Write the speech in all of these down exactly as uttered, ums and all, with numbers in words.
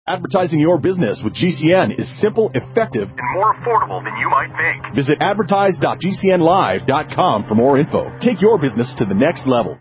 Advertising your business with G C N is simple, effective, and more affordable than you might think. Visit advertise dot g c n live dot com for more info. Take your business to the next level.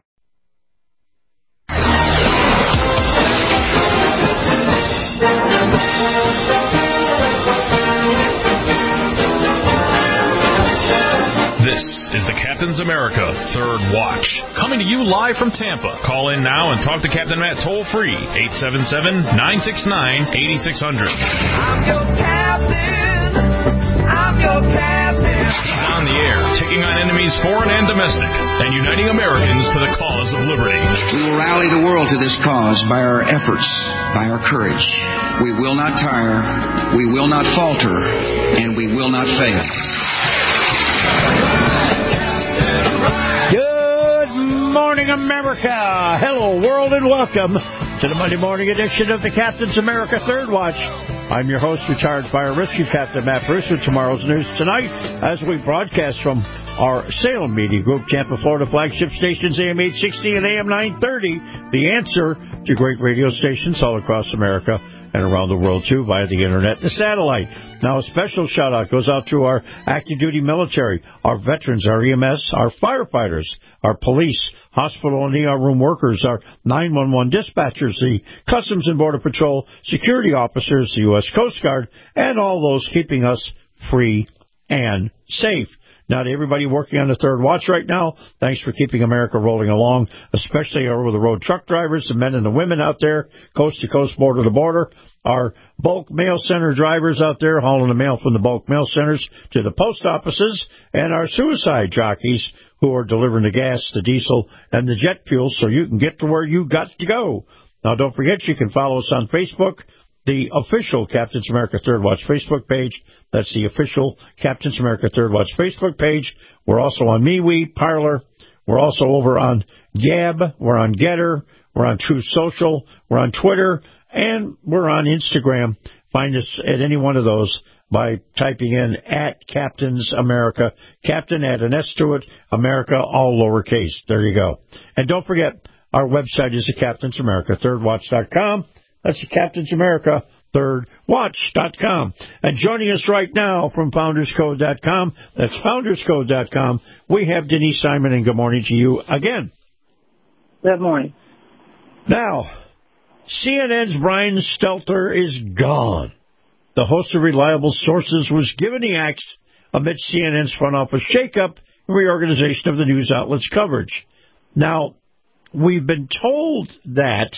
This is the Captain's America Third Watch, coming to you live from Tampa. Call in now and talk to Captain Matt toll-free, eight seven seven, nine six nine, eight six zero zero. I'm your captain. I'm your captain. He's on the air, taking on enemies foreign and domestic, and uniting Americans to the cause of liberty. We will rally the world to this cause by our efforts, by our courage. We will not tire, we will not falter, and we will not fail. Good morning, America. Hello, world, and welcome to the Monday morning edition of the Captain's America Third Watch. I'm your host, retired Fire Rescue Captain Matt Bruce, with tomorrow's news tonight as we broadcast from our Salem Media Group, Tampa, Florida flagship stations, A M eight sixty and A M nine thirty. The answer to great radio stations all across America and around the world, too, via the Internet, the satellite. Now, a special shout-out goes out to our active duty military, our veterans, our E M S, our firefighters, our police, hospital and E R room workers, our nine one one dispatchers, the Customs and Border Patrol security officers, the U S Coast Guard, and all those keeping us free and safe. Now, to everybody working on the Third Watch right now, thanks for keeping America rolling along, especially our over-the-road truck drivers, the men and the women out there, coast to coast, border to border, our bulk mail center drivers out there hauling the mail from the bulk mail centers to the post offices, and our suicide jockeys who are delivering the gas, the diesel, and the jet fuel so you can get to where you got to go. Now, don't forget, you can follow us on Facebook, the official Captain's America Third Watch Facebook page. That's the official Captain's America Third Watch Facebook page. We're also on MeWe, Parler. We're also over on Gab. We're on Getter. We're on Truth Social. We're on Twitter. And we're on Instagram. Find us at any one of those by typing in at Captain's America. Captain, add an S to it. America, all lowercase. There you go. And don't forget, our website is the Captain's America Third Watch dot com. That's the Captain's America Third Watch dot com. And joining us right now from Founders Code dot com, that's Founders Code dot com, we have Denise Simon, and good morning to you again. Good morning. Now, C N N's Brian Stelter is gone. The host of Reliable Sources was given the axe amid C N N's front office shakeup and reorganization of the news outlet's coverage. Now, we've been told that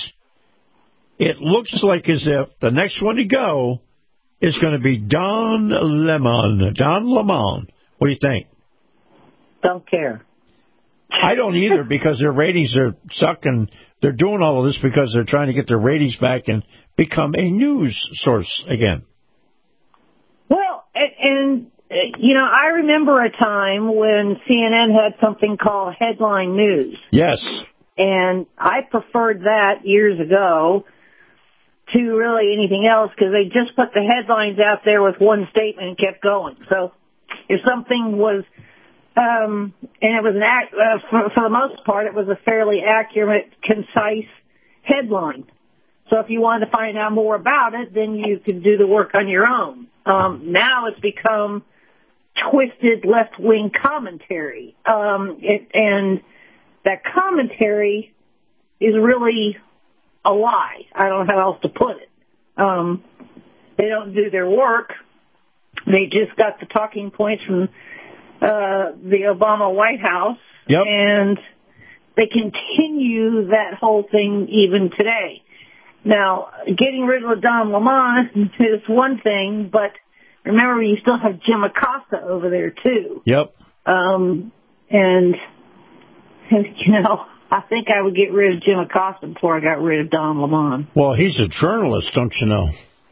it looks like as if the next one to go is going to be Don Lemon. Don Lemon. What do you think? Don't care. I don't either, because their ratings are sucking. They're doing all of this because they're trying to get their ratings back and become a news source again. Well, and, and you know, I remember a time when C N N had something called headline news. Yes. And I preferred that years ago to really anything else, because they just put the headlines out there with one statement and kept going. So if something was, um, and it was an act, uh, for, for the most part, it was a fairly accurate, concise headline. So if you wanted to find out more about it, then you could do the work on your own. Um, now it's become twisted left-wing commentary. Um, it, and that commentary is really a lie. I don't know how else to put it. Um, they don't do their work. They just got the talking points from uh, the Obama White House. Yep. And they continue that whole thing even today. Now, getting rid of Don Lemon is one thing, but remember, you still have Jim Acosta over there, too. Yep. Um, and, you know, I think I would get rid of Jim Acosta before I got rid of Don Lemon. Well, he's a journalist, don't you know?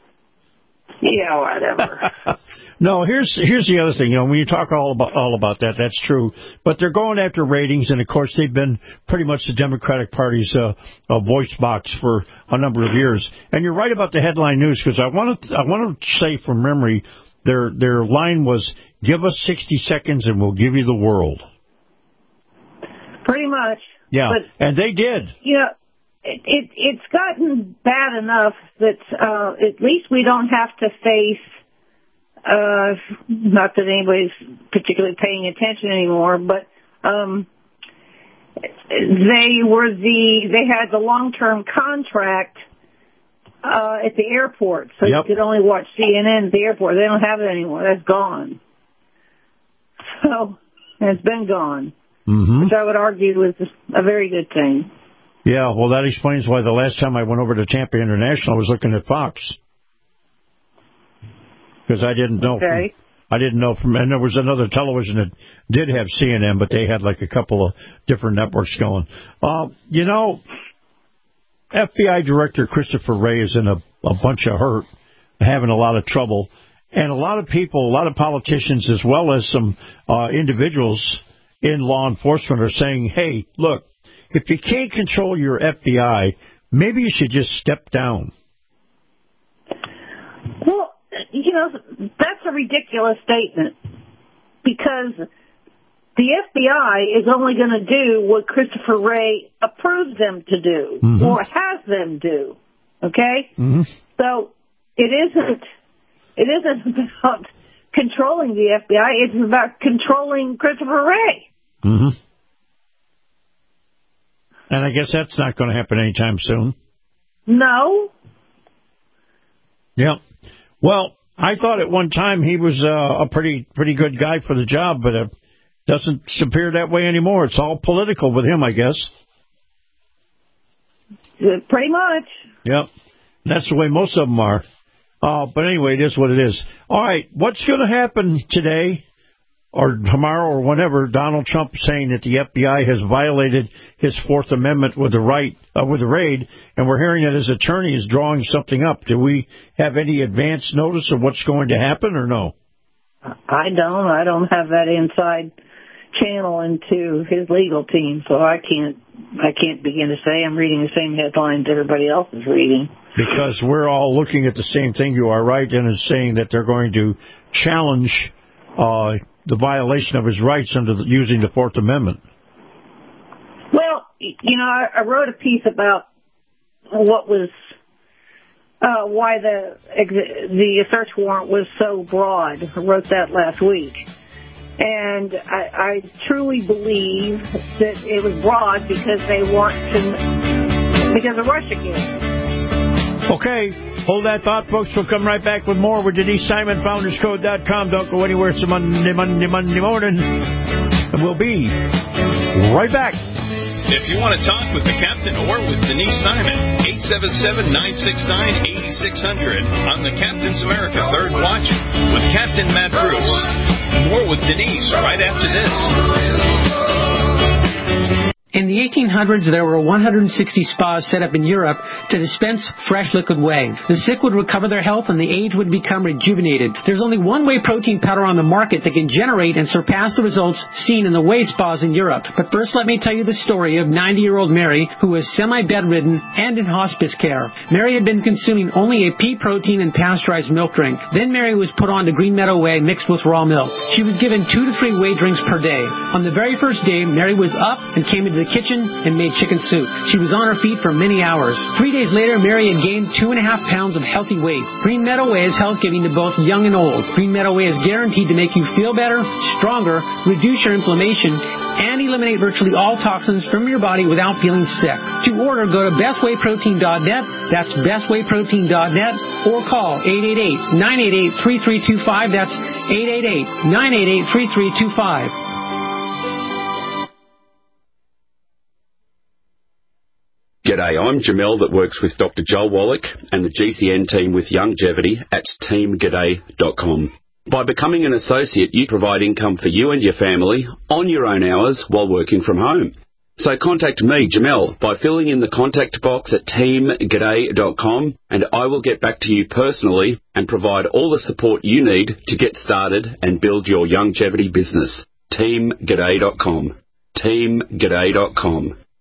Yeah, whatever. No, here's here's the other thing. You know, when you talk all about all about that, that's true. But they're going after ratings, and of course, they've been pretty much the Democratic Party's uh, uh, voice box for a number of years. And you're right about the headline news, because I want to I want to say from memory, their their line was, "Give us sixty seconds, and we'll give you the world." Pretty much. Yeah, but, and they did. Yeah, it, it it's gotten bad enough that uh, at least we don't have to face. Uh, not that anybody's particularly paying attention anymore, but um, they were the they had the long-term contract uh, at the airport, so yep. you could only watch C N N at the airport. They don't have it anymore. That's gone. So it's been gone, mm-hmm. which I would argue was a very good thing. Yeah, well, that explains why the last time I went over to Tampa International, I was looking at Fox. Because I didn't know. Okay. From, I didn't know from, and there was another television that did have C N N, but they had like a couple of different networks going. Uh, you know, F B I Director Christopher Wray is in a, a bunch of hurt, having a lot of trouble, and a lot of people, a lot of politicians, as well as some uh, individuals in law enforcement, are saying, "Hey, look, if you can't control your F B I, maybe you should just step down." Well, you know, that's a ridiculous statement because the F B I is only going to do what Christopher Wray approves them to do mm-hmm. or has them do, okay? Mm-hmm. So it isn't, it isn't about controlling the F B I, it's about controlling Christopher Wray. Mm-hmm. And I guess that's not going to happen anytime soon. No. Yeah. Well, I thought at one time he was uh, a pretty pretty good guy for the job, but it doesn't appear that way anymore. It's all political with him, I guess. Pretty much. Yep. That's the way most of them are. Uh, but anyway, it is what it is. All right, what's going to happen today or tomorrow or whenever Donald Trump saying that the F B I has violated his Fourth Amendment with the right uh, with the raid, and we're hearing that his attorney is drawing something up. Do we have any advance notice of what's going to happen or no? I don't. I don't have that inside channel into his legal team, so I can't. I can't begin to say. I'm reading the same headlines everybody else is reading. Because we're all looking at the same thing. You are right, and it's saying that they're going to challenge Uh, the violation of his rights under the, using the Fourth Amendment. Well, you know, I, I wrote a piece about what was, uh, why the the search warrant was so broad. I wrote that last week. And I, I truly believe that it was broad because they want to, because of Russia came. Okay, hold that thought, folks. We'll come right back with more with Denise Simon, founders code dot com. Don't go anywhere. It's a Monday, Monday, Monday morning. And we'll be right back. If you want to talk with the captain or with Denise Simon, eight seven seven, nine six nine, eight six zero zero on the Captain's America Third Watch with Captain Matt Bruce. More with Denise right after this. In the eighteen hundreds, there were one hundred sixty spas set up in Europe to dispense fresh liquid whey. The sick would recover their health and the aged would become rejuvenated. There's only one whey protein powder on the market that can generate and surpass the results seen in the whey spas in Europe. But first, let me tell you the story of ninety-year-old Mary, who was semi-bedridden and in hospice care. Mary had been consuming only a pea protein and pasteurized milk drink. Then Mary was put on to Green Meadow Whey mixed with raw milk. She was given two to three whey drinks per day. On the very first day, Mary was up and came into the kitchen and made chicken soup. She was on her feet for many hours. Three days later, Mary had gained two and a half pounds of healthy weight. Green Meadow Whey is health-giving to both young and old. Green Meadow Whey is guaranteed to make you feel better, stronger, reduce your inflammation, and eliminate virtually all toxins from your body without feeling sick. To order, go to best whey protein dot net. That's best whey protein dot net, or call eight eight eight, nine eight eight, three three two five. That's eight eight eight, nine eight eight, three three two five. G'day, I'm Jamel that works with Doctor Joel Wallach and the G C N team with Longevity at team g'day dot com. By becoming an associate, you provide income for you and your family on your own hours while working from home. So contact me, Jamel, by filling in the contact box at team g'day dot com, and I will get back to you personally and provide all the support you need to get started and build your longevity business. team g'day dot com. team g'day dot com.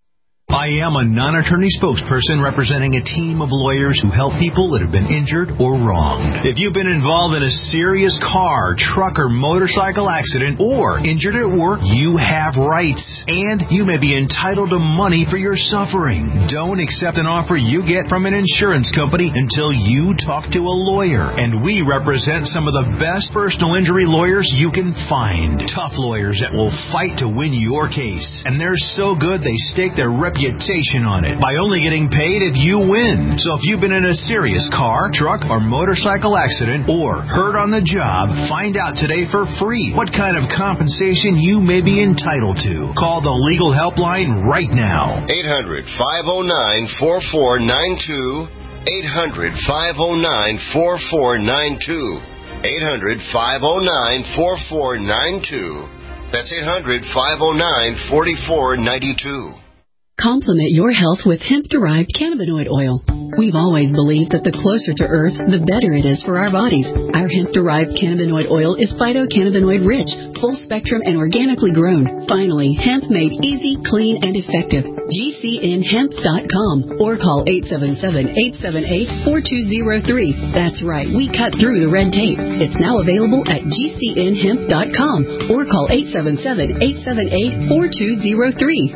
I am a non-attorney spokesperson representing a team of lawyers who help people that have been injured or wronged. If you've been involved in a serious car, truck, or motorcycle accident or injured at work, you have rights, and you may be entitled to money for your suffering. Don't accept an offer you get from an insurance company until you talk to a lawyer, and we represent some of the best personal injury lawyers you can find. Tough lawyers that will fight to win your case, and they're so good they stake their reputation on it by only getting paid if you win. So if you've been in a serious car, truck, or motorcycle accident or hurt on the job, find out today for free what kind of compensation you may be entitled to. Call the legal helpline right now. eight hundred, five oh nine, four four nine two. eight hundred, five oh nine, four four nine two. eight hundred, five oh nine, four four nine two. That's eight hundred, five oh nine, four four nine two. Complement your health with hemp-derived cannabinoid oil. We've always believed that the closer to Earth, the better it is for our bodies. Our hemp-derived cannabinoid oil is phytocannabinoid-rich, full-spectrum, and organically grown. Finally, hemp made easy, clean, and effective. G C N hemp dot com or call eight seven seven, eight seven eight, four two zero three. That's right, we cut through the red tape. It's now available at G C N hemp dot com or call eight seven seven, eight seven eight, four two zero three.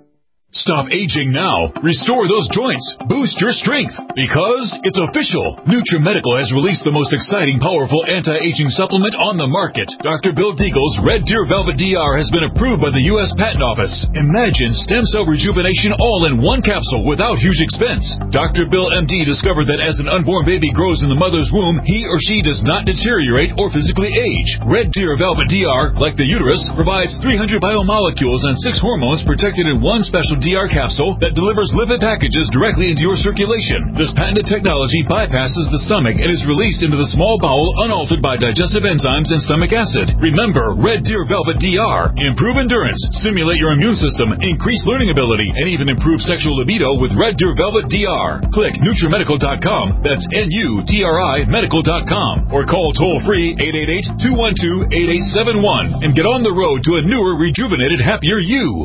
Stop aging now. Restore those joints. Boost your strength. Because it's official. NutriMedical has released the most exciting, powerful anti-aging supplement on the market. Doctor Bill Deagle's Red Deer Velvet D R has been approved by the U S Patent Office. Imagine stem cell rejuvenation all in one capsule without huge expense. Doctor Bill M D discovered that as an unborn baby grows in the mother's womb, he or she does not deteriorate or physically age. Red Deer Velvet D R, like the uterus, provides three hundred biomolecules and six hormones protected in one special D R capsule that delivers lipid packages directly into your circulation. This patented technology bypasses the stomach and is released into the small bowel unaltered by digestive enzymes and stomach acid. Remember, Red Deer Velvet D R. Improve endurance, stimulate your immune system, increase learning ability, and even improve sexual libido with Red Deer Velvet D R. Click NutriMedical dot com. That's N U T R I medical dot com. Or call toll-free eight eight eight, two one two, eight eight seven one and get on the road to a newer, rejuvenated, happier you.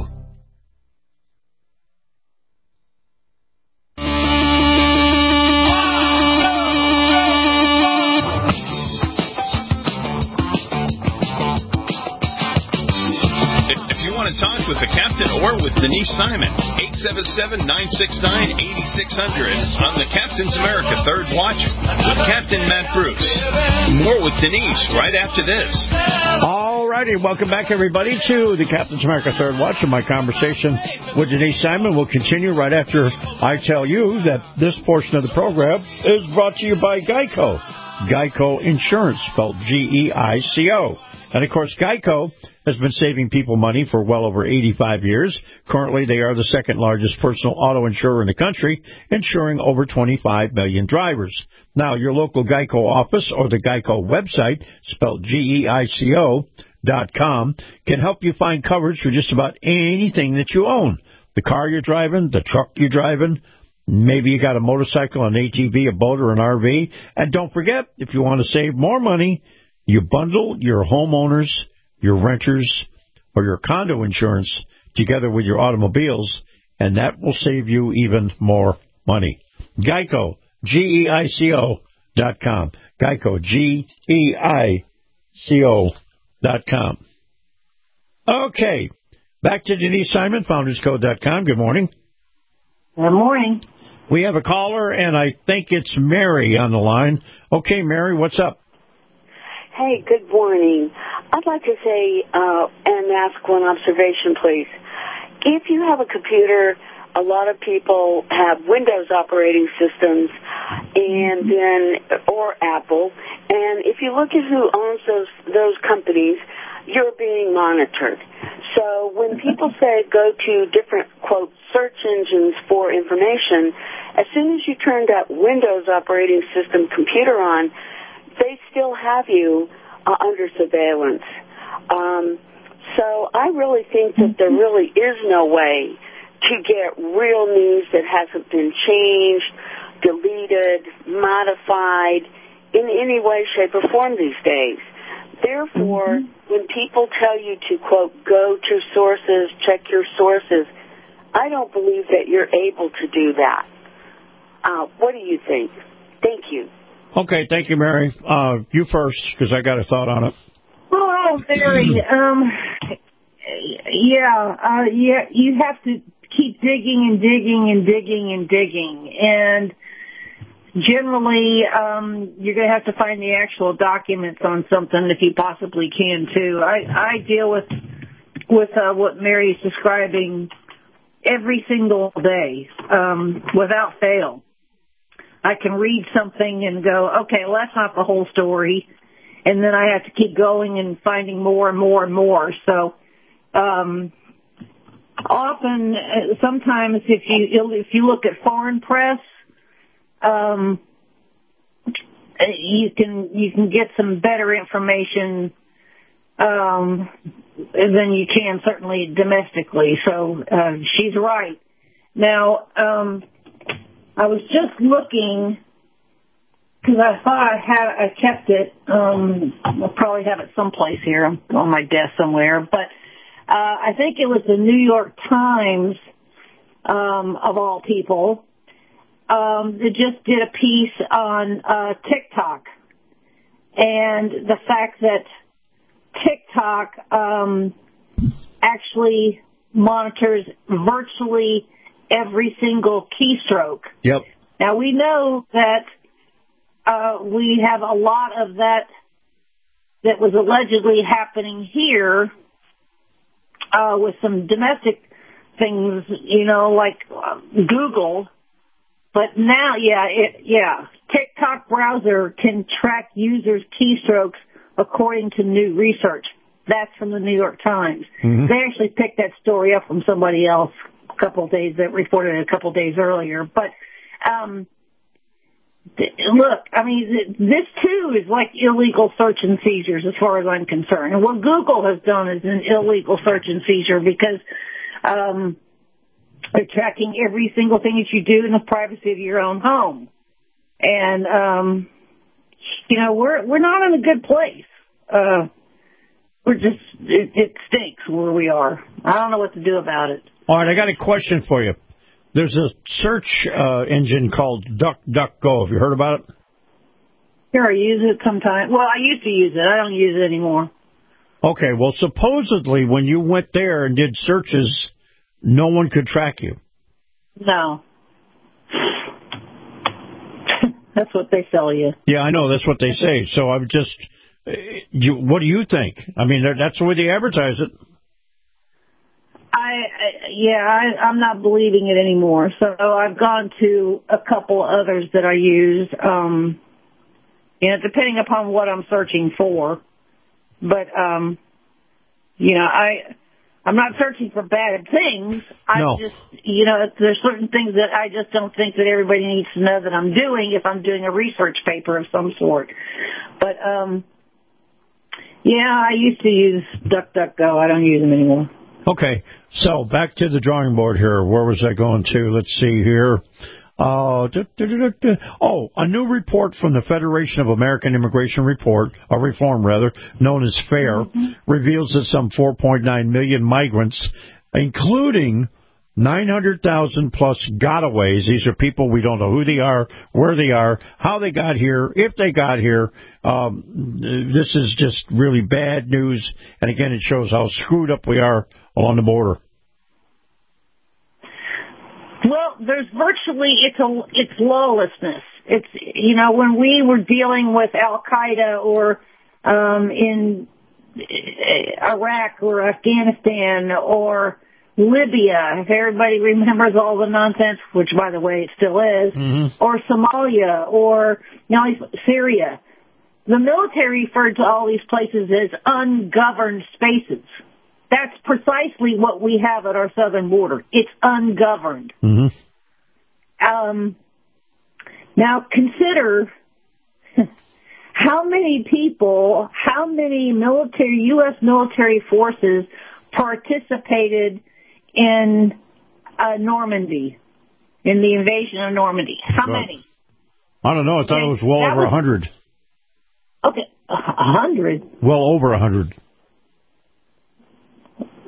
With the Captain or with Denise Simon, eight seven seven, nine six nine, eight six zero zero on the Captain's America Third Watch with Captain Matt Bruce. More with Denise right after this. All righty, welcome back, everybody, to the Captain's America Third Watch. And my conversation with Denise Simon will continue right after I tell you that this portion of the program is brought to you by Geico. Geico Insurance, spelled G E I C O. And, of course, Geico has been saving people money for well over eighty-five years. Currently, they are the second largest personal auto insurer in the country, insuring over twenty-five million drivers. Now, your local Geico office or the Geico website, spelled G E I C O dot com, can help you find coverage for just about anything that you own. The car you're driving, the truck you're driving, maybe you got a motorcycle, an A T V, a boat, or an R V. And don't forget, if you want to save more money, you bundle your homeowners, your renters, or your condo insurance together with your automobiles, and that will save you even more money. Geico, G E I C O dot com. Geico, G E I C O dot com. Okay, back to Denise Simon, founders code dot com. Good morning. Good morning. We have a caller, and I think it's Mary on the line. Okay, Mary, what's up? Hey, good morning. I'd like to say uh, and ask one observation, please. If you have a computer, a lot of people have Windows operating systems, and then or Apple. And if you look at who owns those those companies, you're being monitored. So when people say go to different, quote, search engines for information, as soon as you turn that Windows operating system computer on, they still have you uh, under surveillance. Um, so I really think that there really is no way to get real news that hasn't been changed, deleted, modified in any way, shape, or form these days. Therefore, mm-hmm. when people tell you to, quote, go to sources, check your sources, I don't believe that you're able to do that. Uh, what do you think? Thank you. Okay, thank you, Mary. Uh, you first, because I got a thought on it. Oh, Mary, um, yeah, uh, yeah, you have to keep digging and digging and digging and digging. And generally, um, you're going to have to find the actual documents on something if you possibly can, too. I, I deal with, with, uh, what Mary's describing every single day, um, without fail. I can read something and go, okay, well, that's not the whole story. And then I have to keep going and finding more and more and more. So, um, often, uh, sometimes if you, if you look at foreign press, um, you can, you can get some better information, um, than you can certainly domestically. So, uh, she's right. Now, um, I was just looking, because I thought I had, I kept it, um, I'll probably have it someplace here on my desk somewhere, but, uh, I think it was the New York Times, um, of all people, um, that just did a piece on, uh, TikTok, and the fact that TikTok, um, actually monitors virtually every single keystroke. Yep. Now, we know that uh, we have a lot of that that was allegedly happening here uh, with some domestic things, you know, like uh, Google. But now, yeah, it, yeah, TikTok browser can track users' keystrokes according to new research. That's from the New York Times. Mm-hmm. They actually picked that story up from somebody else a couple of days, that reported it a couple of days earlier. But, um, th- look, I mean, th- this too is like illegal search and seizures as far as I'm concerned. And what Google has done is an illegal search and seizure because, um, they're tracking every single thing that you do in the privacy of your own home. And, um, you know, we're, we're not in a good place. Uh, we're just, it, it stinks where we are. I don't know what to do about it. All right, I got a question for you. There's a search uh, engine called DuckDuckGo. Have you heard about it? Sure, I use it sometimes. Well, I used to use it. I don't use it anymore. Okay, well, supposedly when you went there and did searches, no one could track you. No. That's what they sell you. Yeah, I know. That's what they say. So I'm just, you, what do you think? I mean, that's the way they advertise it. I, I yeah, I, I'm not believing it anymore. So I've gone to a couple others that I use, um, you know, depending upon what I'm searching for. But, um, you know, I, I'm not searching for bad things. I no. just, you know, there's certain things that I just don't think that everybody needs to know that I'm doing if I'm doing a research paper of some sort. But, um, yeah, I used to use DuckDuckGo. I don't use them anymore. Okay, so back to the drawing board here. Where was I going to? Let's see here. Uh, da, da, da, da. Oh, a new report from the Federation of American Immigration Report, a reform rather, known as FAIR, mm-hmm. reveals that some four point nine million migrants, including nine hundred thousand plus gotaways. These are people we don't know who they are, where they are, how they got here, if they got here. Um, this is just really bad news. And again, it shows how screwed up we are along the border. Well, there's virtually, it's a, it's lawlessness. It's, you know, when we were dealing with Al-Qaeda or, um, in Iraq or Afghanistan or Libya, if everybody remembers all the nonsense, which by the way it still is, mm-hmm. or Somalia or, you know, Syria, the military referred to all these places as ungoverned spaces. That's precisely what we have at our southern border. It's ungoverned. Mm-hmm. Um, now consider how many people, how many military, U S military forces participated in uh, Normandy, in the invasion of Normandy. How well, many? I don't know. I thought and it was well over a hundred. Okay, a hundred? Well over a hundred.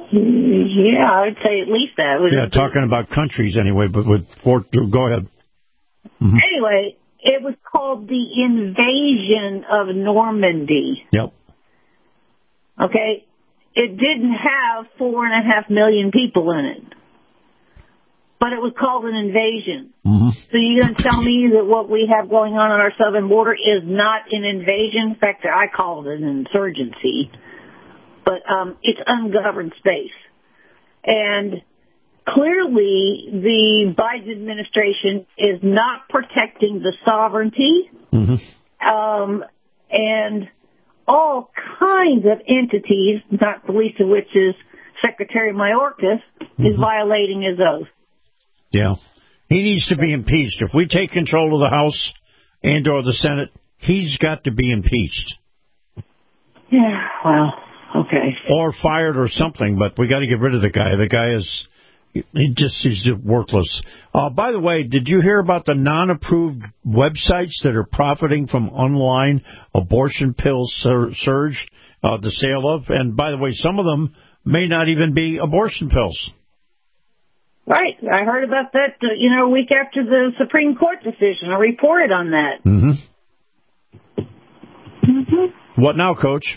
Yeah, I'd say at least that. Yeah, talking about countries anyway, but with Fort, go ahead. Mm-hmm. Anyway, it was called the Invasion of Normandy. Yep. Okay? It didn't have four and a half million people in it. But it was called an invasion. Mm-hmm. So you're going to tell me that what we have going on on our southern border is not an invasion? In fact, I call it an insurgency. But um, it's ungoverned space. And clearly the Biden administration is not protecting the sovereignty. Mm-hmm. Um, and all kinds of entities, not the least of which is Secretary Mayorkas, mm-hmm. is violating his oath. Yeah. He needs to be impeached. If we take control of the House and or the Senate, he's got to be impeached. Yeah, well, okay. Or fired or something, but we got to get rid of the guy. The guy is, he just, he's just worthless. Uh, by the way, did you hear about the non-approved websites that are profiting from online abortion pill sur- surge, uh, the sale of? And by the way, some of them may not even be abortion pills. Right. I heard about that, uh, you know, a week after the Supreme Court decision. I reported on that. Mm-hmm. Mm-hmm. What now, Coach?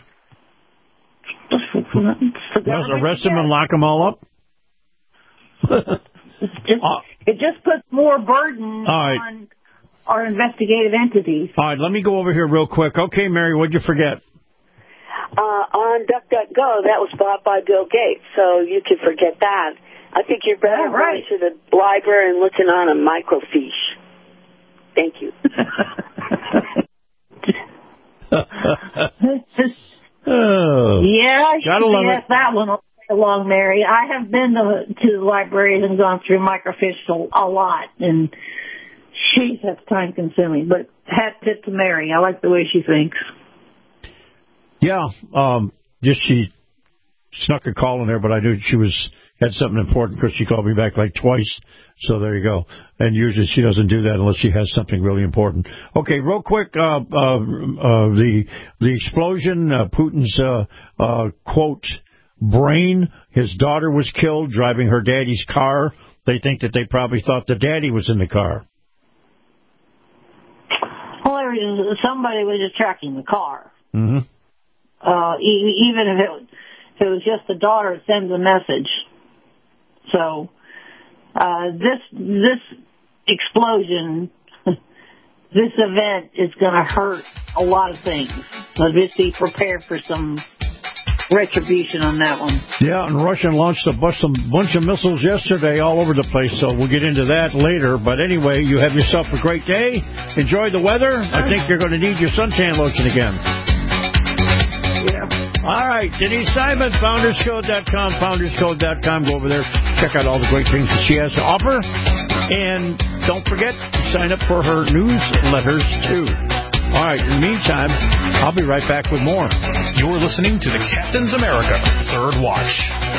Let's arrest them and lock them all up? It's just, uh, it just puts more burden right. on our investigative entities. All right, let me go over here real quick. Okay, Mary, what'd you forget? Uh, on DuckDuckGo, that was bought by Bill Gates, so you can forget that. I think you're better oh, right. going to the library and looking on a microfiche. Thank you. oh, yeah, gotta love yes, it. that one will stay along, Mary. I have been to, to the libraries and gone through microfiche a lot, and she's that's time consuming. But hat tip to Mary. I like the way she thinks. Yeah, um, just she snuck a call in there, but I knew she was had something important because she called me back like twice. So there you go. And usually she doesn't do that unless she has something really important. Okay, real quick, uh, uh, uh, the the explosion, uh, Putin's uh, uh, quote brain. His daughter was killed driving her daddy's car. They think that they probably thought the daddy was in the car. Well, there was, somebody was just tracking the car. Mm-hmm. Uh, e- even if it, if it was just the daughter, it sends a message. So, uh, this, this explosion, this event is going to hurt a lot of things. So just be prepared for some retribution on that one. Yeah, and Russia launched a bunch, some bunch of missiles yesterday all over the place, so we'll get into that later. But anyway, you have yourself a great day. Enjoy the weather. I think you're going to need your suntan lotion again. All right, Denise Simon, Founders Code dot com, Founders Code dot com. Go over there, check out all the great things that she has to offer. And don't forget to sign up for her newsletters, too. All right, in the meantime, I'll be right back with more. You're listening to the Captain's America Third Watch.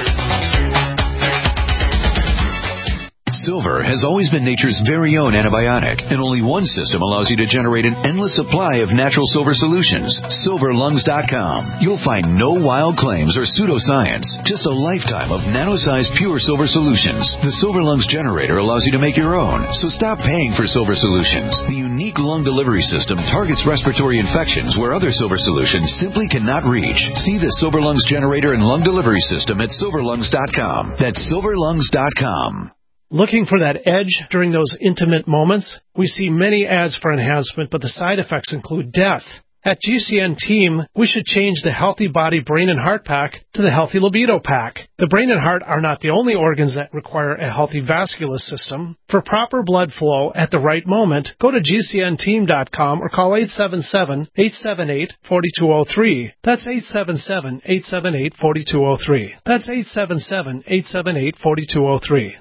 Silver has always been nature's very own antibiotic, and only one system allows you to generate an endless supply of natural silver solutions. silver lungs dot com. You'll find no wild claims or pseudoscience, just a lifetime of nano-sized pure silver solutions. The Silver Lungs generator allows you to make your own, so stop paying for silver solutions. The unique lung delivery system targets respiratory infections where other silver solutions simply cannot reach. See the Silver Lungs generator and lung delivery system at silver lungs dot com. That's silver lungs dot com. Looking for that edge during those intimate moments? We see many ads for enhancement, but the side effects include death. At G C N Team, we should change the Healthy Body Brain and Heart Pack to the Healthy Libido Pack. The brain and heart are not the only organs that require a healthy vascular system. For proper blood flow at the right moment, go to G C N team dot com or call eight seven seven, eight seven eight, four two zero three. That's eight seven seven, eight seven eight, four two zero three. That's eight seven seven, eight seven eight, four two zero three.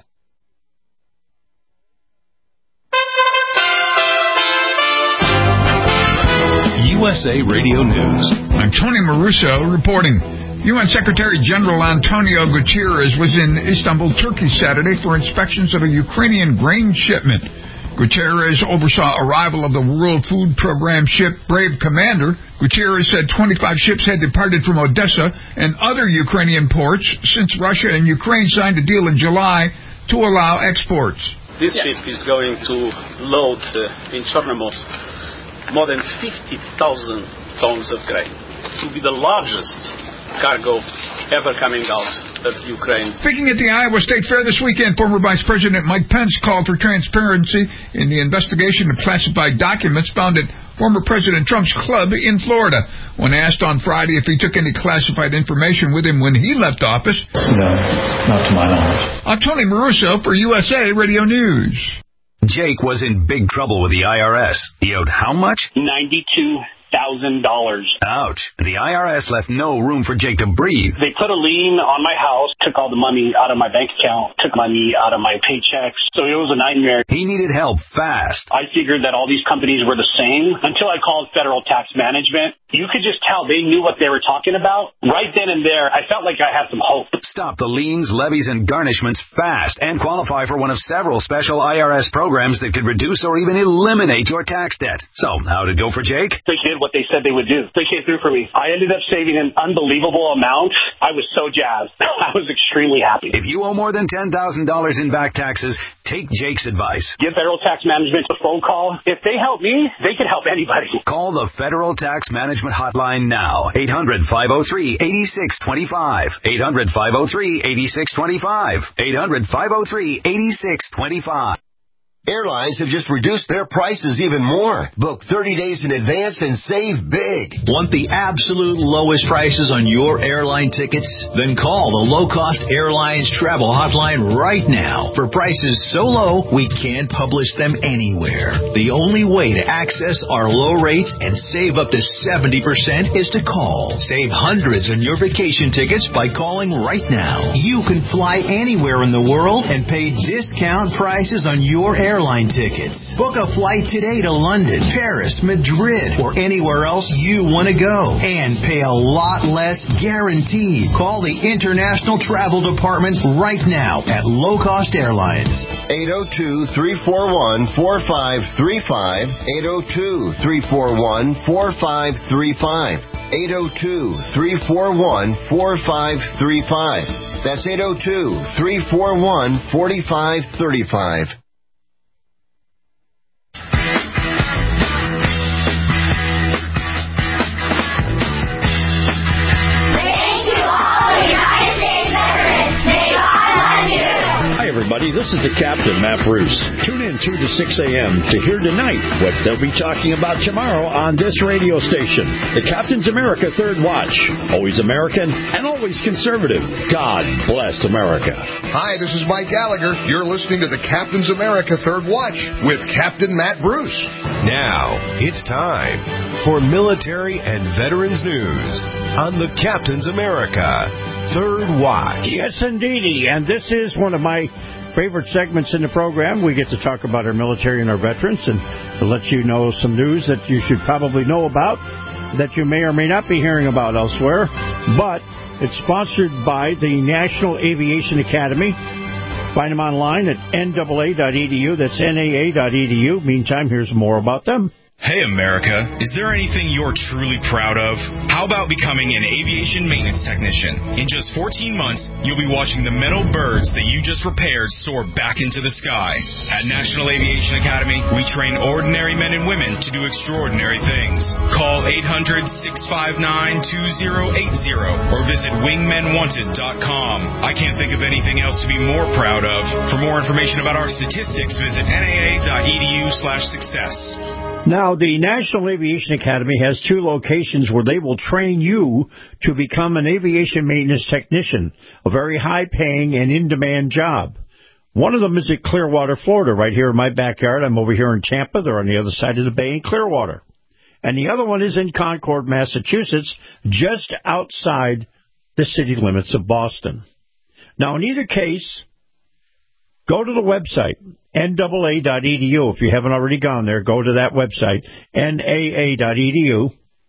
U S A Radio News. I'm Tony Maruso reporting. U N Secretary General Antonio Guterres was in Istanbul, Turkey Saturday for inspections of a Ukrainian grain shipment. Gutierrez oversaw arrival of the World Food Program ship Brave Commander. Gutierrez said twenty-five ships had departed from Odessa and other Ukrainian ports since Russia and Ukraine signed a deal in July to allow exports. This ship is going to load uh, in Chornomorsk more than fifty thousand tons of grain. It will be the largest cargo ever coming out of Ukraine. Speaking at the Iowa State Fair this weekend, former Vice President Mike Pence called for transparency in the investigation of classified documents found at former President Trump's club in Florida. When asked on Friday if he took any classified information with him when he left office, no, not to my knowledge. I'm Tony Maruso for U S A Radio News. Jake was in big trouble with the I R S. He owed how much? ninety-two thousand dollars. Ouch. The I R S left no room for Jake to breathe. They put a lien on my house, took all the money out of my bank account, took money out of my paychecks, so it was a nightmare. He needed help fast. I figured that all these companies were the same until I called Federal Tax Management. You could just tell they knew what they were talking about. Right then and there, I felt like I had some hope. Stop the liens, levies, and garnishments fast and qualify for one of several special I R S programs that could reduce or even eliminate your tax debt. So, how'd it go for Jake? They did what they said they would do. They came through for me. I ended up saving an unbelievable amount. I was so jazzed. I was extremely happy. If you owe more than ten thousand dollars in back taxes, take Jake's advice. Give Federal Tax Management a phone call. If they help me, they can help anybody. Call the Federal Tax Management Hotline now. eight hundred, five oh three, eight six two five. eight hundred, five oh three, eight six two five. eight hundred, five oh three, eight six two five. Airlines have just reduced their prices even more. Book thirty days in advance and save big. Want the absolute lowest prices on your airline tickets? Then call the Low Cost Airlines Travel Hotline right now. For prices so low, we can't publish them anywhere. The only way to access our low rates and save up to seventy percent is to call. Save hundreds on your vacation tickets by calling right now. You can fly anywhere in the world and pay discount prices on your airline airline tickets. Book a flight today to London, Paris, Madrid, or anywhere else you want to go. And pay a lot less guaranteed. Call the International Travel Department right now at Low Cost Airlines. eight oh two, three four one, four five three five. eight oh two, three four one, four five three five. eight oh two, three four one, four five three five. That's eight oh two, three four one, four five three five. Everybody, this is the Captain, Matt Bruce. Tune in two to six a.m. to hear tonight what they'll be talking about tomorrow on this radio station. The Captain's America Third Watch. Always American and always conservative. God bless America. Hi, this is Mike Gallagher. You're listening to the Captain's America Third Watch with Captain Matt Bruce. Now, it's time for military and veterans news on the Captain's America Third Watch. Yes, indeedy. And this is one of my favorite segments in the program. We get to talk about our military and our veterans and to let you know some news that you should probably know about that you may or may not be hearing about elsewhere. But it's sponsored by the National Aviation Academy. Find them online at N A A dot E D U. That's N A A dot E D U. Meantime, here's more about them. Hey, America, is there anything you're truly proud of? How about becoming an aviation maintenance technician? In just fourteen months, you'll be watching the metal birds that you just repaired soar back into the sky. At National Aviation Academy, we train ordinary men and women to do extraordinary things. Call eight hundred, six five nine, two zero eight zero or visit wingmen wanted dot com. I can't think of anything else to be more proud of. For more information about our statistics, visit N A A dot E D U slash success. Now, the National Aviation Academy has two locations where they will train you to become an aviation maintenance technician, a very high-paying and in-demand job. One of them is at Clearwater, Florida, right here in my backyard. I'm over here in Tampa. They're on the other side of the bay in Clearwater. And the other one is in Concord, Massachusetts, just outside the city limits of Boston. Now, in either case, go to the website, N A A dot E D U. If you haven't already gone there, go to that website, N A A dot E D U.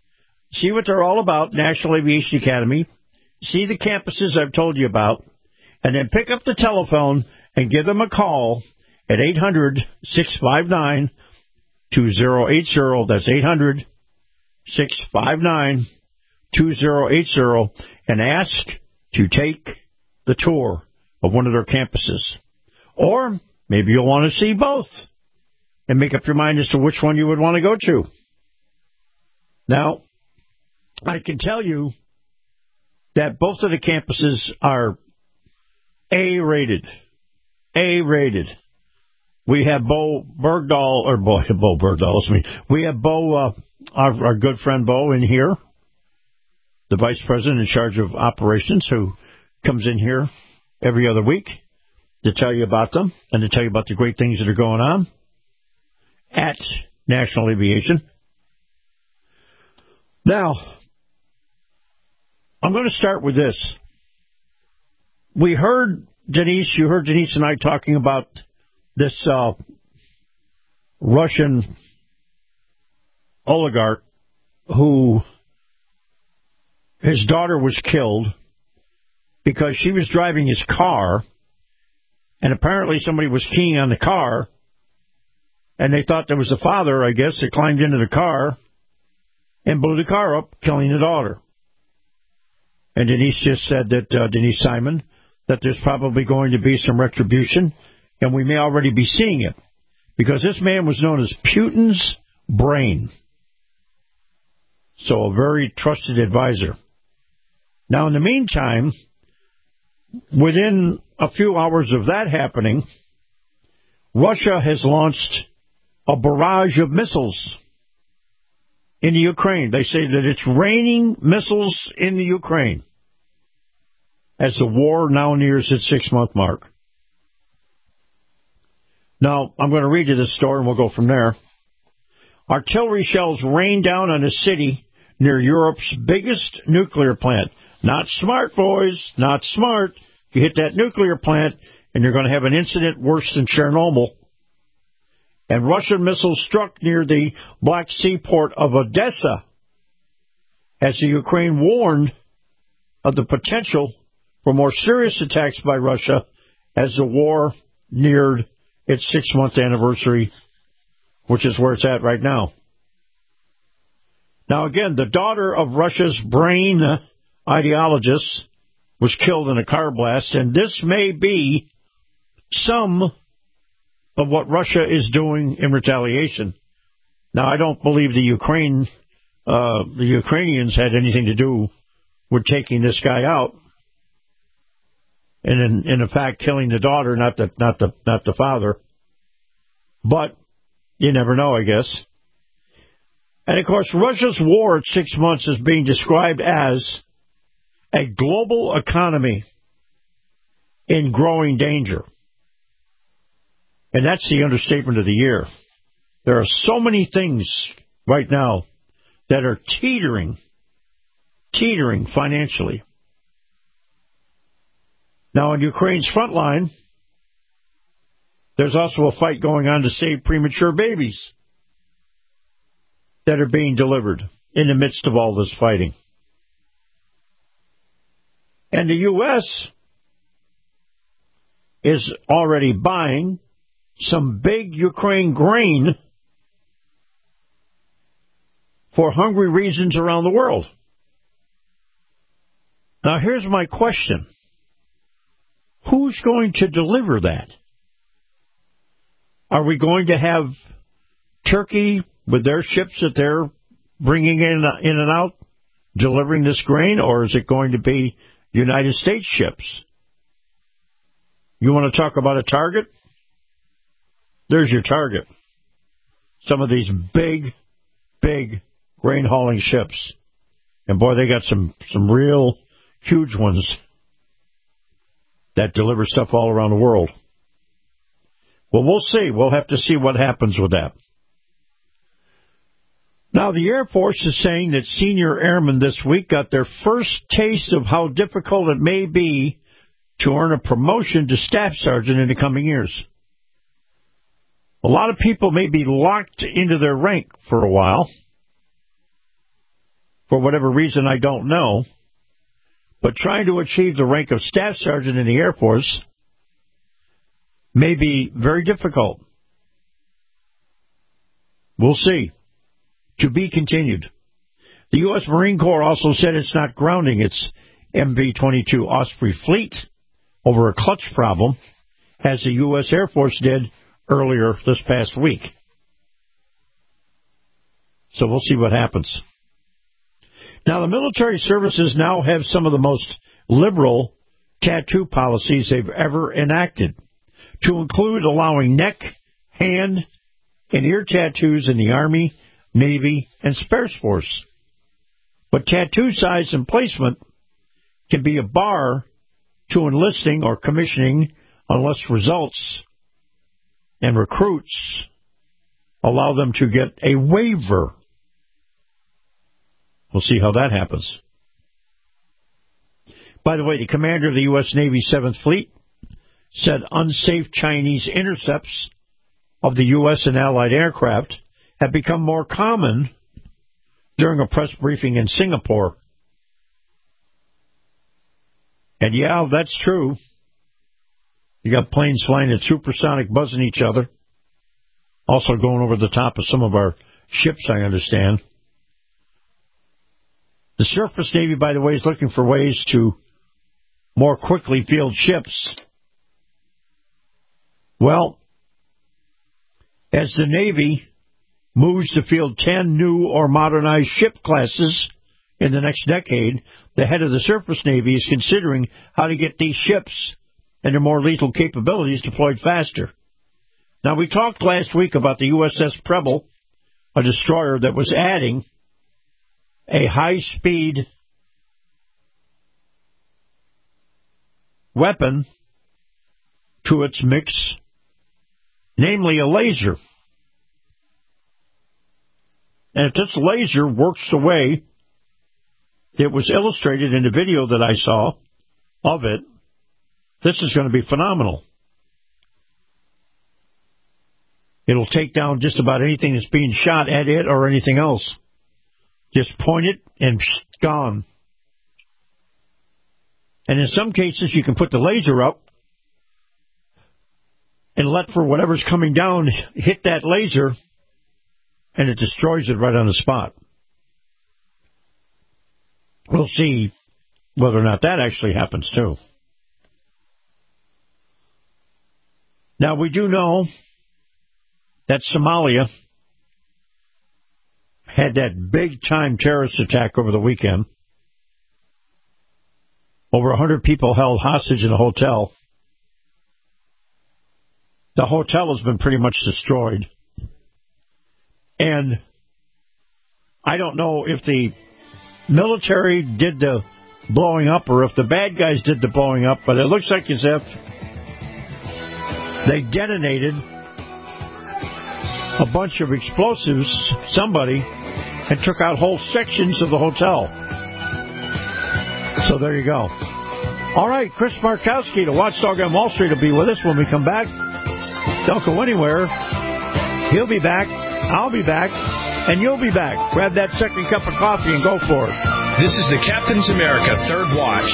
See what they're all about, National Aviation Academy. See the campuses I've told you about. And then pick up the telephone and give them a call at eight hundred, six five nine, two zero eight zero. That's eight hundred, six five nine, two zero eight zero, and ask to take the tour of one of their campuses. Or maybe you'll want to see both and make up your mind as to which one you would want to go to. Now, I can tell you that both of the campuses are A-rated. A-rated. We have Bo Bergdahl, or Bo, Bo Bergdahl, excuse me. We have Bo, uh, our, our good friend Bo in here, the vice president in charge of operations, who comes in here every other week to tell you about them and to tell you about the great things that are going on at National Aviation. Now, I'm going to start with this. We heard Denise, you heard Denise and I talking about this uh, Russian oligarch who his daughter was killed because she was driving his car, and apparently somebody was keying on the car, and they thought there was the father, I guess, that climbed into the car and blew the car up, killing the daughter. And Denise just said that, uh, Denise Simon, that there's probably going to be some retribution, and we may already be seeing it, because this man was known as Putin's brain. So a very trusted advisor. Now, in the meantime, within a few hours of that happening, Russia has launched a barrage of missiles in the Ukraine. They say that it's raining missiles in the Ukraine as the war now nears its six-month mark. Now, I'm going to read you this story, and we'll go from there. Artillery shells rain down on a city near Europe's biggest nuclear plant. Not smart, boys, not smart. You hit that nuclear plant, and you're going to have an incident worse than Chernobyl. And Russian missiles struck near the Black Sea port of Odessa as the Ukraine warned of the potential for more serious attacks by Russia as the war neared its six-month anniversary, which is where it's at right now. Now, again, the daughter of Russia's brain ideologist was killed in a car blast, and this may be some of what Russia is doing in retaliation. Now, I don't believe the Ukraine, uh, the Ukrainians had anything to do with taking this guy out, and in, in fact, killing the daughter, not the not the not the father. But you never know, I guess. And of course, Russia's war at six months is being described as a global economy in growing danger. And that's the understatement of the year. There are so many things right now that are teetering, teetering financially. Now, on Ukraine's front line, there's also a fight going on to save premature babies that are being delivered in the midst of all this fighting. And the U S is already buying some big Ukraine grain for hungry regions around the world. Now, here's my question. Who's going to deliver that? Are we going to have Turkey with their ships that they're bringing in, in and out, delivering this grain, or is it going to be United States ships? You want to talk about a target? There's your target. Some of these big, big grain hauling ships. And boy, they got some, some real huge ones that deliver stuff all around the world. Well, we'll see. We'll have to see what happens with that. Now, the Air Force is saying that senior airmen this week got their first taste of how difficult it may be to earn a promotion to staff sergeant in the coming years. A lot of people may be locked into their rank for a while. For whatever reason, I don't know. But trying to achieve the rank of staff sergeant in the Air Force may be very difficult. We'll see. To be continued. The U S Marine Corps also said it's not grounding its M V twenty-two Osprey fleet over a clutch problem, as the U S Air Force did earlier this past week. So we'll see what happens. Now, the military services now have some of the most liberal tattoo policies they've ever enacted, to include allowing neck, hand, and ear tattoos in the Army, Navy, and Space Force. But tattoo size and placement can be a bar to enlisting or commissioning unless results and recruits allow them to get a waiver. We'll see how that happens. By the way, the commander of the U S Navy seventh Fleet said unsafe Chinese intercepts of the U S and Allied aircraft have become more common during a press briefing in Singapore. And yeah, that's true. You got planes flying at supersonic, buzzing each other. Also going over the top of some of our ships, I understand. The Surface Navy, by the way, is looking for ways to more quickly field ships. Well, as the Navy moves to field ten new or modernized ship classes in the next decade, the head of the Surface Navy is considering how to get these ships and their more lethal capabilities deployed faster. Now, we talked last week about the U S S Preble, a destroyer that was adding a high-speed weapon to its mix, namely a laser. And if this laser works the way it was illustrated in the video that I saw of it, this is going to be phenomenal. It'll take down just about anything that's being shot at it or anything else. Just point it and psh, gone. And in some cases, you can put the laser up and let for whatever's coming down hit that laser, and it destroys it right on the spot. We'll see whether or not that actually happens, too. Now, we do know that Somalia had that big-time terrorist attack over the weekend. Over one hundred people held hostage in a hotel. The hotel has been pretty much destroyed. And I don't know if the military did the blowing up or if the bad guys did the blowing up, but it looks like as if they detonated a bunch of explosives, somebody, and took out whole sections of the hotel. So there you go. All right, Chris Markowski, the watchdog on Wall Street, will be with us when we come back. Don't go anywhere. He'll be back. I'll be back. And you'll be back. Grab that second cup of coffee and go for it. This is the Captain's America Third Watch.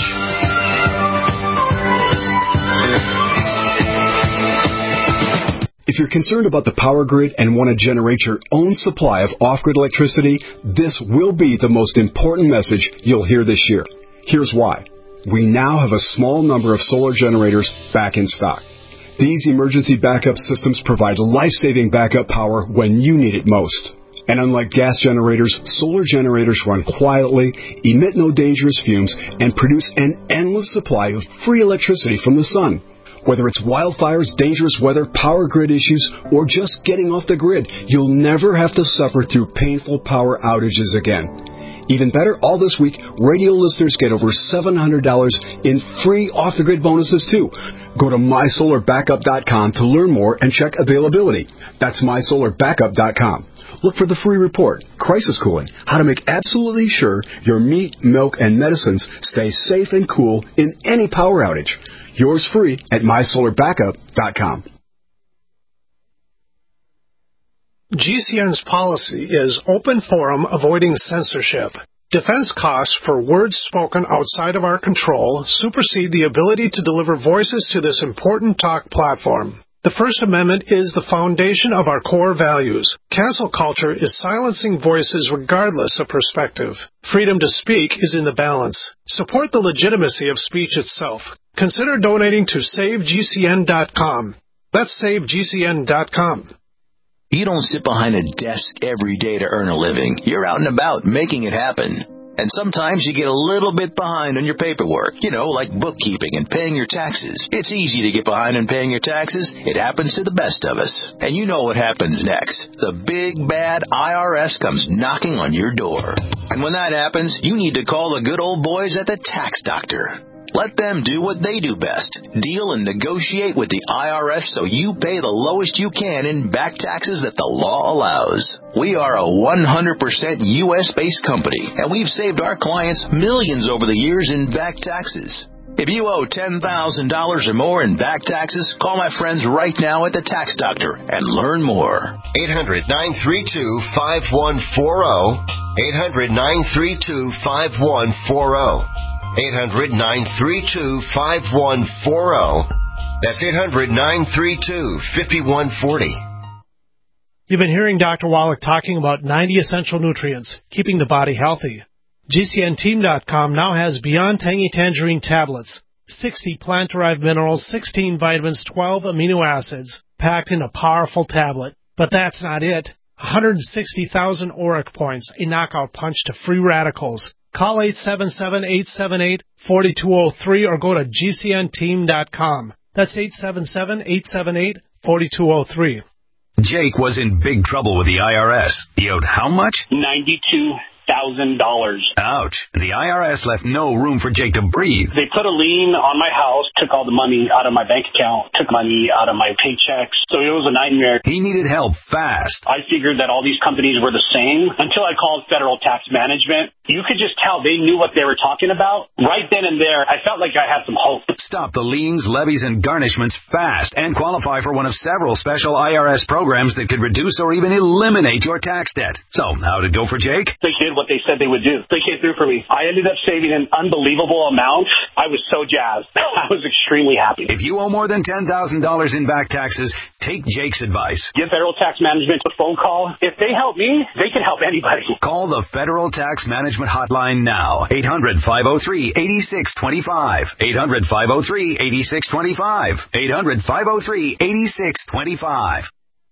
If you're concerned about the power grid and want to generate your own supply of off-grid electricity, this will be the most important message you'll hear this year. Here's why. We now have a small number of solar generators back in stock. These emergency backup systems provide life-saving backup power when you need it most. And unlike gas generators, solar generators run quietly, emit no dangerous fumes, and produce an endless supply of free electricity from the sun. Whether it's wildfires, dangerous weather, power grid issues, or just getting off the grid, you'll never have to suffer through painful power outages again. Even better, all this week, radio listeners get over seven hundred dollars in free off-the-grid bonuses, too. Go to my solar backup dot com to learn more and check availability. That's my solar backup dot com. Look for the free report, Crisis Cooling, how to make absolutely sure your meat, milk, and medicines stay safe and cool in any power outage. Yours free at my solar backup dot com. G C N's policy is open forum, avoiding censorship. Defense costs for words spoken outside of our control supersede the ability to deliver voices to this important talk platform. The First Amendment is the foundation of our core values. Cancel culture is silencing voices regardless of perspective. Freedom to speak is in the balance. Support the legitimacy of speech itself. Consider donating to save G C N dot com. That's save G C N dot com. You don't sit behind a desk every day to earn a living. You're out and about making it happen. And sometimes you get a little bit behind on your paperwork, you know, like bookkeeping and paying your taxes. It's easy to get behind on paying your taxes. It happens to the best of us. And you know what happens next. The big, bad I R S comes knocking on your door. And when that happens, you need to call the good old boys at the Tax Doctor. Let them do what they do best. Deal and negotiate with the I R S so you pay the lowest you can in back taxes that the law allows. We are a one hundred percent U S-based company, and we've saved our clients millions over the years in back taxes. If you owe ten thousand dollars or more in back taxes, call my friends right now at the Tax Doctor and learn more. eight hundred, nine three two, five one four zero. eight hundred, nine three two, five one four zero. eight hundred, nine three two, five one four zero. That's eight hundred, nine three two, five one four zero. You've been hearing Doctor Wallach talking about ninety essential nutrients, keeping the body healthy. G C N team dot com now has Beyond Tangy Tangerine tablets, sixty plant-derived minerals, sixteen vitamins, twelve amino acids, packed in a powerful tablet. But that's not it. one hundred sixty thousand auric points, a knockout punch to free radicals. Call eight seven seven, eight seven eight, four two zero three or go to G C N team dot com. That's eight seven seven, eight seven eight, four two zero three. Jake was in big trouble with the I R S. He owed how much? ninety-two thousand dollars. Ouch. The I R S left no room for Jake to breathe. They put a lien on my house, took all the money out of my bank account, took money out of my paychecks. So it was a nightmare. He needed help fast. I figured that all these companies were the same until I called Federal Tax Management. You could just tell they knew what they were talking about. Right then and there, I felt like I had some hope. Stop the liens, levies, and garnishments fast and qualify for one of several special I R S programs that could reduce or even eliminate your tax debt. So, how'd it go for Jake? They did what they said they would do. They came through for me. I ended up saving an unbelievable amount. I was so jazzed. I was extremely happy. If you owe more than ten thousand dollars in back taxes, take Jake's advice. Give Federal Tax Management a phone call. If they help me, they can help anybody. Call the Federal Tax Management Hotline now. eight hundred, five oh three, eight six two five. eight hundred, five oh three, eight six two five. eight hundred, five oh three, eight six two five.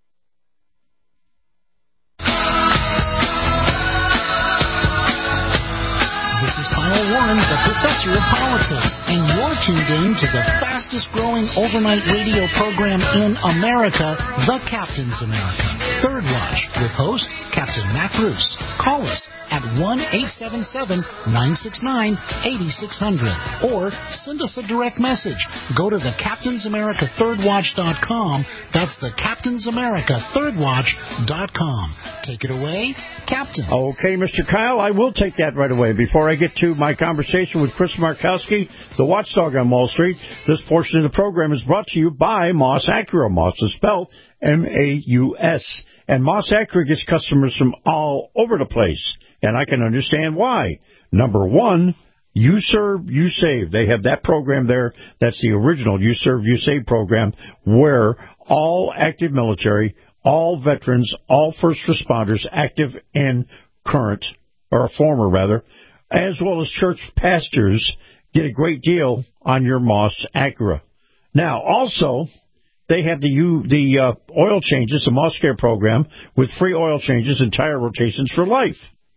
This is Kyle Warren, the professor of politics, and you're tuned in to the fastest-growing overnight radio program in America, The Captain's America. Third Watch, with host Captain Matt Bruce. Call us at one eight seven seven, nine six nine, eight six zero zero or send us a direct message. Go to the Captain's America Third Watch dot com. That's the Captain's America Third Watch dot com. Take it away, Captain. Okay, Mister Kyle, I will take that right away. Before I get to my conversation with Chris Markowski, the watchdog on Wall Street, this portion of the program is brought to you by Moss Acura. Moss is spelled M A U S. And Moss Acura gets customers from all over the place. And I can understand why. Number one, You Serve, You Save. They have that program there. That's the original You Serve, You Save program, where all active military, all veterans, all first responders, active and current, or former rather, as well as church pastors, get a great deal on your Moss Acura. Now, also, they have the U, the uh, oil changes, the Moss Care program, with free oil changes and tire rotations for life.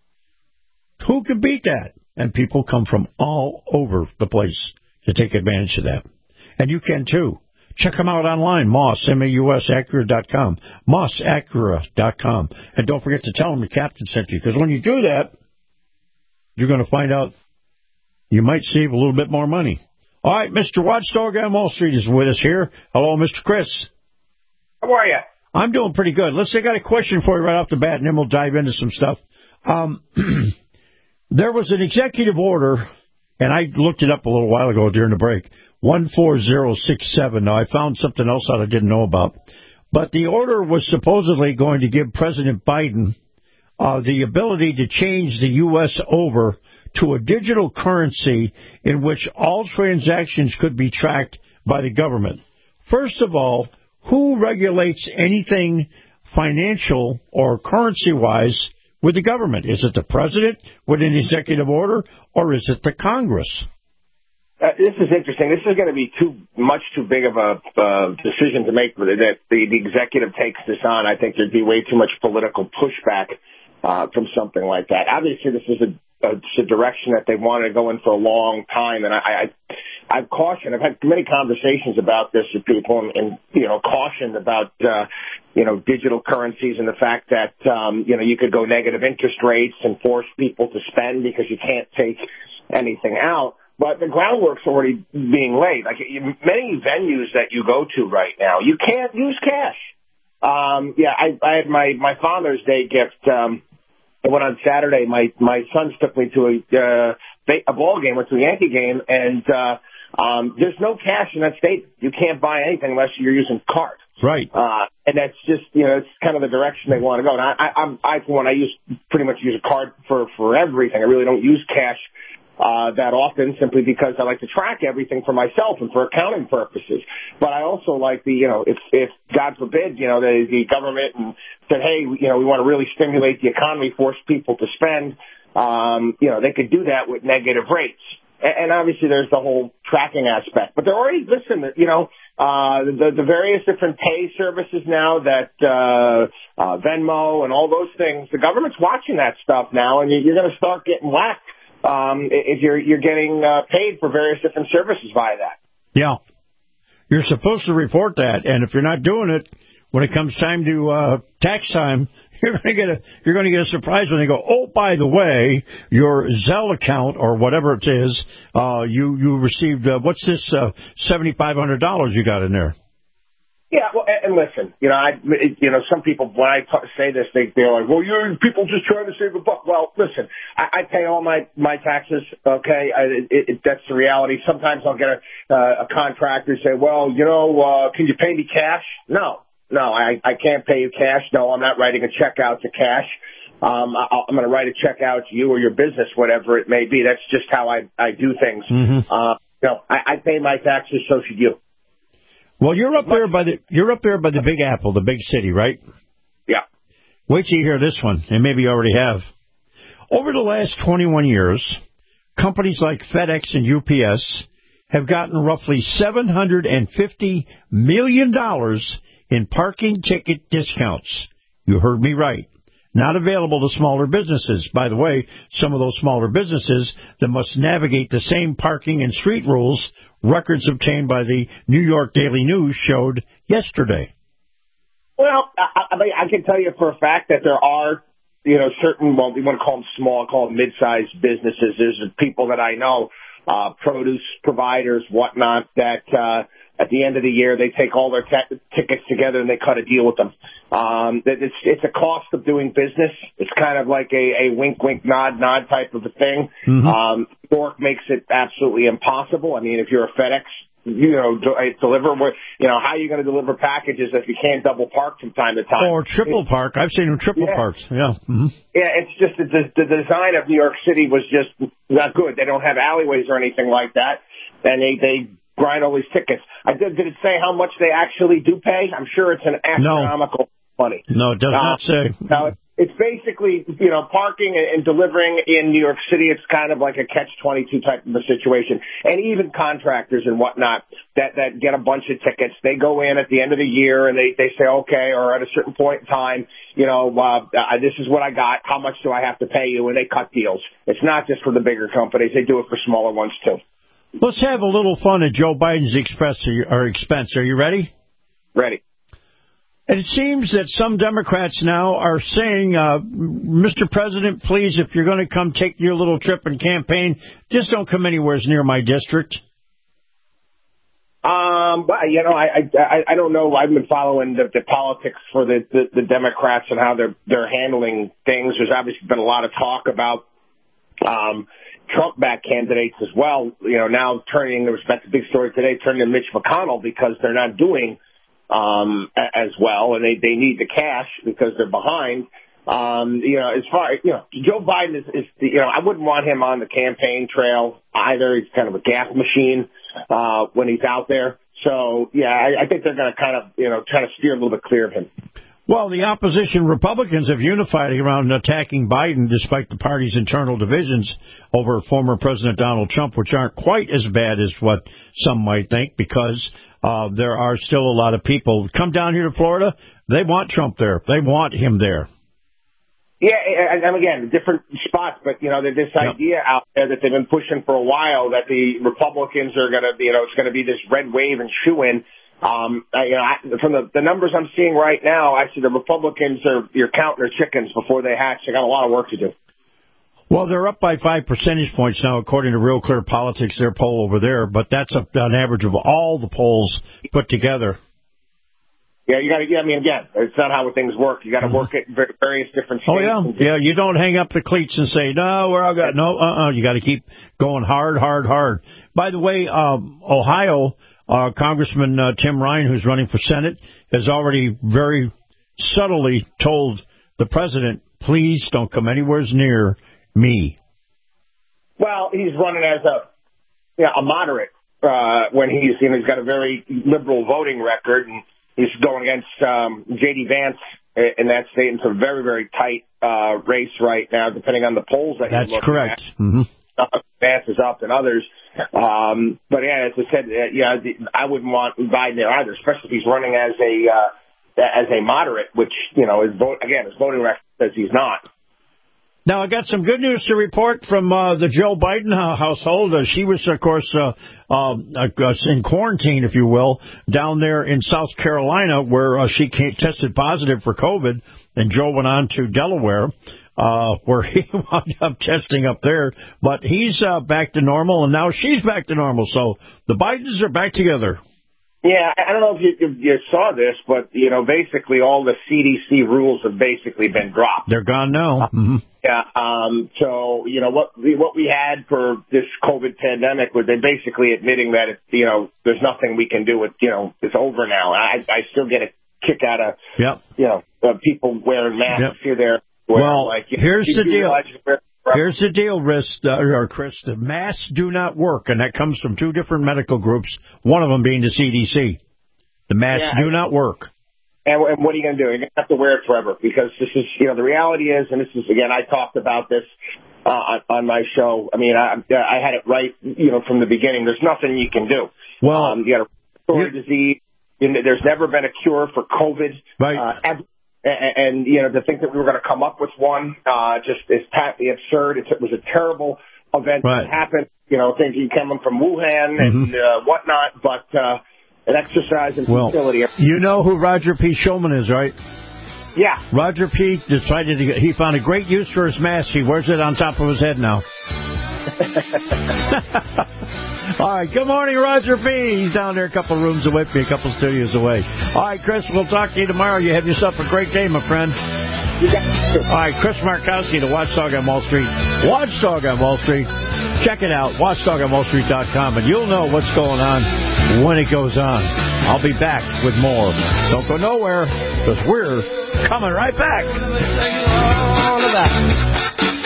Who can beat that? And people come from all over the place to take advantage of that. And you can, too. Check them out online, Moss, M A U S, Acura dot com, Moss Acura dot com. And don't forget to tell them the captain sent you, because when you do that, you're going to find out you might save a little bit more money. All right, Mister Watchdog on Wall Street is with us here. Hello, Mister Chris. How are you? I'm doing pretty good. Let's say I got a question for you right off the bat, and then we'll dive into some stuff. Um, there was an executive order, and I looked it up a little while ago during the break, one four zero six seven. Now, I found something else that I didn't know about. But the order was supposedly going to give President Biden uh, the ability to change the U S over to a digital currency in which all transactions could be tracked by the government. First of all, who regulates anything financial or currency-wise with the government? Is it the president with an executive order, or is it the Congress? Uh, this is interesting. This is going to be too much too big of a uh, decision to make that the, the executive takes this on. I think there'd be way too much political pushback uh, from something like that. Obviously, this is a, a, a direction that they wanted to go in for a long time, and I, I, I've cautioned. I've had many conversations about this with people, and, and you know, cautioned about uh, you know digital currencies and the fact that um, you know you could go negative interest rates and force people to spend because you can't take anything out. But the groundwork's already being laid. Like many venues that you go to right now, you can't use cash. Um, yeah, I, I had my, my Father's Day gift. Um, I went on Saturday. My, my sons took me to a, uh, a ball game, went to a Yankee game, and, uh, um, there's no cash in that state. You can't buy anything unless you're using card. Right. Uh, and that's just, you know, it's kind of the direction they want to go. And I, I, I'm, I, for one, I use, pretty much use a card for, for everything. I really don't use cash Uh, that often, simply because I like to track everything for myself and for accounting purposes. But I also like the, you know, if, if God forbid, you know, the, the government and said, hey, you know, we want to really stimulate the economy, force people to spend, um, you know, they could do that with negative rates. And, and obviously there's the whole tracking aspect. But they're already, listen, you know, uh, the, the various different pay services now that, uh, uh, Venmo and all those things, the government's watching that stuff now, and you're going to start getting whacked. Um, if you're you're getting uh, paid for various different services via that. Yeah, you're supposed to report that, and if you're not doing it, when it comes time to uh, tax time, you're going to get a you're going to get a surprise when they go, oh, by the way, your Zelle account or whatever it is, uh, you you received uh, what's this uh, seventy five hundred dollars you got in there. Yeah, well, and listen, you know, I, you know, some people, when I t- say this, they, they're like, well, you're people just trying to save a buck. Well, listen, I, I pay all my, my taxes, okay? I, it, it, that's the reality. Sometimes I'll get a, uh, a contractor say, well, you know, uh, can you pay me cash? No, no, I, I can't pay you cash. No, I'm not writing a check out to cash. Um, I, I'm going to write a check out to you or your business, whatever it may be. That's just how I, I do things. Mm-hmm. Uh, you know, I, I pay my taxes, so should you. Well, you're up there by the you're up there by the Big Apple, the big city, right? Yeah. Wait till you hear this one, and maybe you already have. Over the last twenty-one years, companies like FedEx and U P S have gotten roughly seven hundred fifty million dollars in parking ticket discounts. You heard me right. Not available to smaller businesses. By the way, some of those smaller businesses that must navigate the same parking and street rules records obtained by the New York Daily News showed yesterday. Well, I, I mean, I can tell you for a fact that there are, you know, certain, well, we want to call them small, call them mid-sized businesses. There's people that I know, uh, produce providers, whatnot, that, uh, at the end of the year, they take all their t- tickets together and they cut a deal with them. Um, it's, it's a cost of doing business. It's kind of like a, a wink, wink, nod, nod type of a thing. Mm-hmm. Um, New York makes it absolutely impossible. I mean, if you're a FedEx, you know, deliver, you know, how are you going to deliver packages if you can't double park from time to time? Or triple park. I've seen them triple yeah. parks. Yeah. Mm-hmm. Yeah, it's just the, the design of New York City was just not good. They don't have alleyways or anything like that. And they, they, grind all these tickets. I did, did it say how much they actually do pay? I'm sure it's an astronomical no. money. No, it does uh, not say. No, it's basically, you know, parking and, and delivering in New York City. It's kind of like a catch twenty-two type of a situation. And even contractors and whatnot that, that get a bunch of tickets, they go in at the end of the year and they, they say, okay, or at a certain point in time, you know, uh, this is what I got. How much do I have to pay you? And they cut deals. It's not just for the bigger companies. They do it for smaller ones too. Let's have a little fun at Joe Biden's expense. Or expense. Are you ready? Ready. And it seems that some Democrats now are saying, uh, Mister President, please, if you're going to come take your little trip and campaign, just don't come anywhere near my district. Um, well, you know, I, I, I don't know. I've been following the, the politics for the, the, the Democrats and how they're, they're handling things. There's obviously been a lot of talk about, um, Trump-backed candidates as well, you know, now turning, there was that's a big story today, turning to Mitch McConnell because they're not doing um, as well, and they, they need the cash because they're behind. Um, you know, as far, you know, Joe Biden is, is the, you know, I wouldn't want him on the campaign trail either. He's kind of a gas machine uh, when he's out there. So, yeah, I, I think they're going to kind of, you know, try to steer a little bit clear of him. Well, the opposition Republicans have unified around attacking Biden despite the party's internal divisions over former President Donald Trump, which aren't quite as bad as what some might think, because uh, there are still a lot of people come down here to Florida. They want Trump there. They want him there. Yeah, and again, different spots, but, you know, there's this Yep. idea out there that they've been pushing for a while that the Republicans are going to, you know, it's going to be this red wave and shoo-in. Um, I, you know, I, from the, the numbers I'm seeing right now, actually the Republicans are, you're counting their chickens before they hatch. They got a lot of work to do. Well, they're up by five percentage points now, according to Real Clear Politics, their poll over there, but that's a, an average of all the polls put together. Yeah, you got to, yeah, I mean, again, it's not how things work. You got to work at various different states. Oh, yeah. Yeah, you don't hang up the cleats and say, no, we're all got, no, uh-uh. You got to keep going hard, hard, hard. By the way, um, Ohio, uh, Congressman uh, Tim Ryan, who's running for Senate, has already very subtly told the president, please don't come anywhere near me. Well, he's running as a, you know, a moderate, uh, when he's, you know, he's got a very liberal voting record, and he's going against um, J D Vance in that state. It's a very, very tight uh, race right now, depending on the polls that That's you're looking correct. at. Mm-hmm. Uh, Vance is up and others. Um, but, yeah, as I said, uh, yeah, I wouldn't want Biden there either, especially if he's running as a uh, as a moderate, which, you know, his vote, again, his voting record says he's not. Now, I got some good news to report from uh, the Joe Biden uh, household. Uh, she was, of course, uh, uh, uh, in quarantine, if you will, down there in South Carolina, where uh, she came, tested positive for COVID, and Joe went on to Delaware, uh, where he wound up testing up there. But he's uh, back to normal, and now she's back to normal. So the Bidens are back together. Yeah, I don't know if you, if you saw this, but, you know, basically all the C D C rules have basically been dropped. They're gone now. Mm-hmm. Yeah, um, so, you know, what we, what we had for this COVID pandemic was they basically admitting that, it, you know, there's nothing we can do with, you know, it's over now. I, I still get a kick out of, yep. you know, uh, people wearing masks Yep. here, there. Where, Well, like, you here's know, the you deal. realize you're- Here's the deal, Chris, uh, or Chris. The masks do not work, and that comes from two different medical groups, one of them being the C D C. The masks Yeah, do not work. And, and what are you going to do? You're going to have to wear it forever, because this is, you know, the reality is, and this is, again, I talked about this uh, on, on my show. I mean, I, I had it right, you know, from the beginning. There's nothing you can do. Well, um, you got a respiratory disease. You know, there's never been a cure for COVID. Right. Uh, ever. And, and, you know, to think that we were going to come up with one uh, just is patently absurd. It's, it was a terrible event Right. that happened, you know, thinking coming from Wuhan and Mm-hmm. uh, whatnot, but uh, an exercise in Well, futility. you know who Roger P. Shulman is, right? Yeah. Roger P. decided to get, he found a great use for his mask. He wears it on top of his head now. All right, good morning, Roger P. He's down there a couple rooms away from me, a couple studios away. All right, Chris, we'll talk to you tomorrow. You have yourself a great day, my friend. All right, Chris Markowski, the Watchdog on Wall Street. Watchdog on Wall Street. Check it out, watchdog on wall street dot com, and you'll know what's going on when it goes on. I'll be back with more. Don't go nowhere, because we're coming right back. All of that.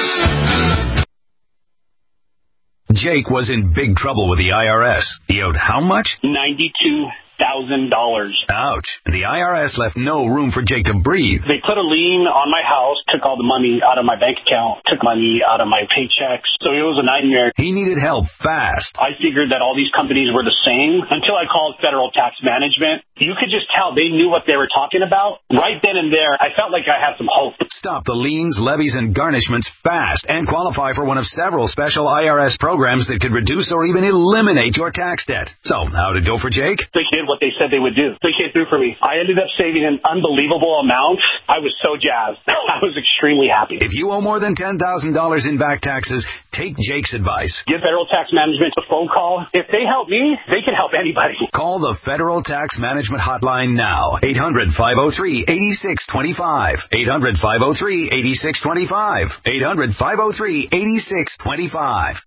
Jake was in big trouble with the I R S. He owed how much? ninety-two thousand dollars. Ouch. And the I R S left no room for Jake to breathe. They put a lien on my house, took all the money out of my bank account, took money out of my paychecks. So it was a nightmare. He needed help fast. I figured that all these companies were the same until I called Federal Tax Management. You could just tell they knew what they were talking about. Right then and there, I felt like I had some hope. Stop the liens, levies, and garnishments fast and qualify for one of several special I R S programs that could reduce or even eliminate your tax debt. So, how'd it go for Jake? They did what they said they would do. They came through for me. I ended up saving an unbelievable amount. I was so jazzed. I was extremely happy. If you owe more than ten thousand dollars in back taxes, take Jake's advice. Give Federal Tax Management a phone call. If they help me, they can help anybody. Call the Federal Tax Management Hotline now. eight hundred, five oh three, eight six two five. eight hundred, five oh three, eight six two five. eight hundred, five oh three, eight six two five.